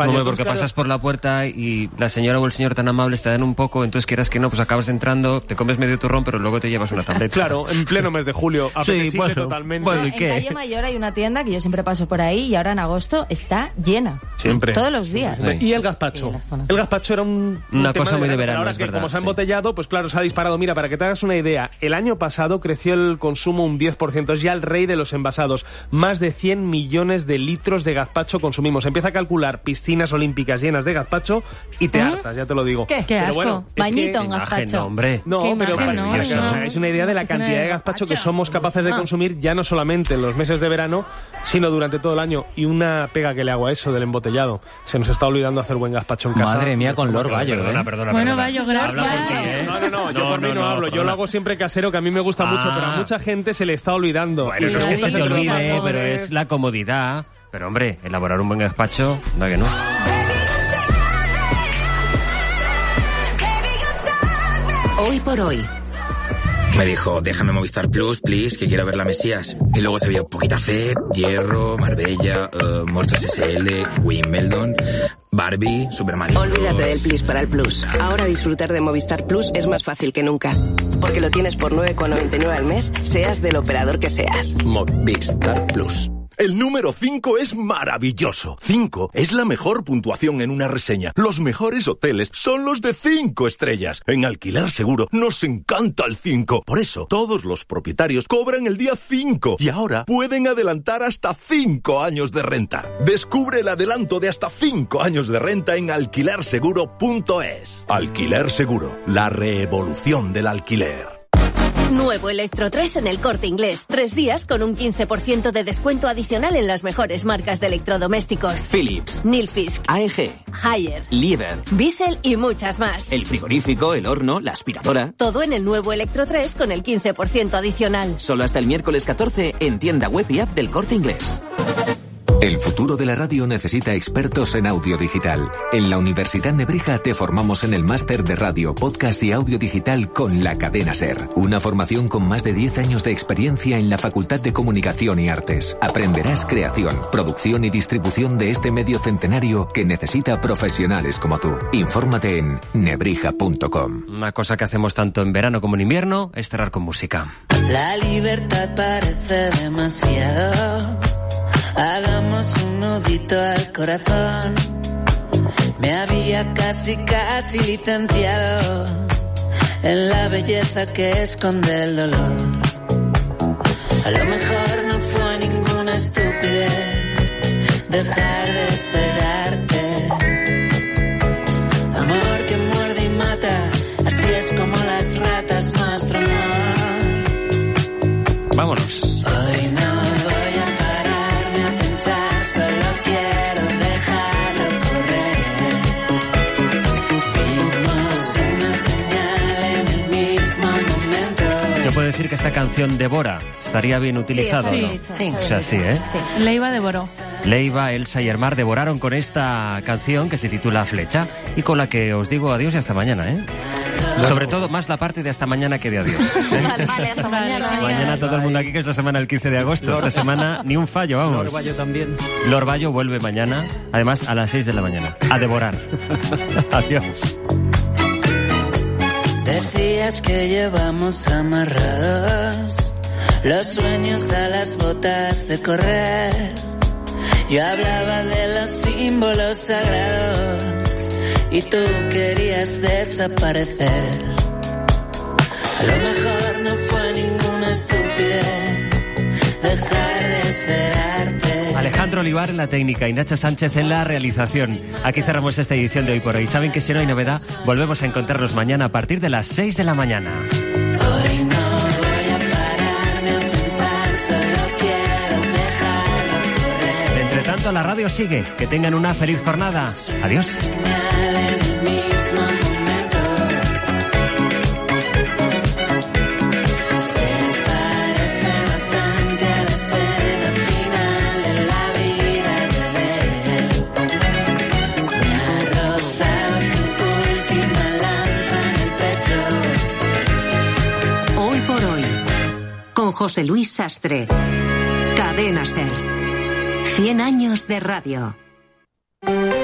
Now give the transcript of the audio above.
España. No, porque pasas por la puerta y la señora o el señor tan amables te dan un poco, entonces quieras que no, pues acabas entrando, te comes medio turrón, pero luego te llevas una tableta. Claro, en pleno mes de julio, apetecible totalmente. Bueno, en Calle Mayor hay una tienda que yo siempre paso por ahí y ahora en agosto está llena. Siempre. Todos los días. Sí. Y el gazpacho. El gazpacho era una cosa muy de verano, ahora es que verdad, como se ha embotellado, pues claro, se ha disparado. Mira, para que te hagas una idea, el año pasado creció el consumo un 10%, es ya el rey de los envasados. Más de 100 millones de litros de gazpacho consumimos. Empieza a calcular piscinas olímpicas llenas de gazpacho y te hartas, ya te lo digo. Qué pero asco. Bueno, bañito en gazpacho. No, hombre. No, pero para que os hagáis una idea de la cantidad de gazpacho que somos capaces de consumir ya no solamente en los meses de verano, sino durante todo el año. Y una pega que le hago a eso del embotellado. Se nos está olvidando hacer buen gazpacho en casa. Madre mía, con Lord Bayo. Perdona. Bueno, Bayo, gracias. No, yo por mí no hablo. Yo lo hago siempre casero, que a mí me gusta mucho, pero a mucha gente se le está olvidando. Bueno, no es que se te olvide, pero es la comodidad. Pero hombre, elaborar un buen gazpacho, da que no. Hoy por hoy. Me dijo, déjame Movistar Plus, please, que quiero ver la Mesías. Y luego se vio Poquita Fe, Hierro, Marbella, Muertos SL, Wimbledon, Barbie, Super Mario. Olvídate del Plus para el Plus. Ahora disfrutar de Movistar Plus es más fácil que nunca. Porque lo tienes por 9,99 al mes, seas del operador que seas. Movistar Plus. El número 5 es maravilloso. 5 es la mejor puntuación en una reseña. Los mejores hoteles son los de 5 estrellas. En Alquiler Seguro nos encanta el 5. Por eso, todos los propietarios cobran el día 5 y ahora pueden adelantar hasta 5 años de renta. Descubre el adelanto de hasta 5 años de renta en alquilerseguro.es. Alquiler Seguro, la revolución del alquiler. Nuevo Electro 3 en el Corte Inglés. 3 días con un 15% de descuento adicional en las mejores marcas de electrodomésticos. Philips, Nilfisk, AEG, Haier, Liebherr, Bissell y muchas más. el frigorífico, el horno, la aspiradora. Todo en el nuevo Electro 3 con el 15% adicional. Solo hasta el miércoles 14 en tienda web y app del Corte Inglés. El futuro de la radio necesita expertos en audio digital. En la Universidad Nebrija te formamos en el máster de radio, podcast y audio digital con la cadena SER. Una formación con más de 10 años de experiencia en la Facultad de Comunicación y Artes. Aprenderás creación, producción y distribución de este medio centenario que necesita profesionales como tú. Infórmate en nebrija.com. Una cosa que hacemos tanto en verano como en invierno es cerrar con música. La libertad parece demasiado. Hagamos un nudito al corazón. Me había casi licenciado en la belleza que esconde el dolor. A lo mejor no fue ninguna estupidez dejar de esperarte. Amor que muerde y mata, así es como las ratas nuestro amor. Vámonos. Hoy no voy a pararme a pensar, solo quiero dejarlo correr. Vimos una señal en el mismo momento. Yo puedo decir que esta canción devora. Estaría bien utilizado, sí, ¿no? sí. O sea, sí, ¿eh? Sí. Leiva devoró. Leiva, Elsa y Ermar devoraron con esta canción que se titula Flecha y con la que os digo adiós y hasta mañana, ¿eh? Sobre todo más la parte de hasta mañana que de adiós, ¿eh? Vale, hasta mañana. Mañana todo el mundo aquí, que es la semana del 15 de agosto. Esta semana ni un fallo, vamos. Lord Bayo también. Lord Bayo vuelve mañana, además a las 6 de la mañana. A devorar. Adiós. Decías que llevamos amarrados los sueños a las botas de correr. Yo hablaba de los símbolos sagrados y tú querías desaparecer. A lo mejor no fue ninguna estupidez dejar de esperarte. Alejandro Olivar en la técnica y Nacho Sánchez en la realización. Aquí cerramos esta edición de Hoy por Hoy. Saben que si no hay novedad, volvemos a encontrarnos mañana a partir de las 6 de la mañana. Hoy no voy a pararme a pensar, solo quiero dejarlo correr. Entre tanto, la radio sigue. Que tengan una feliz jornada. Adiós. Señal en el mismo momento. Se parece bastante a la escena final de la vida de él. Me ha rozado tu última lanza en el pecho. Hoy por hoy, con José Luis Sastre. Cadena SER. 100 años de radio.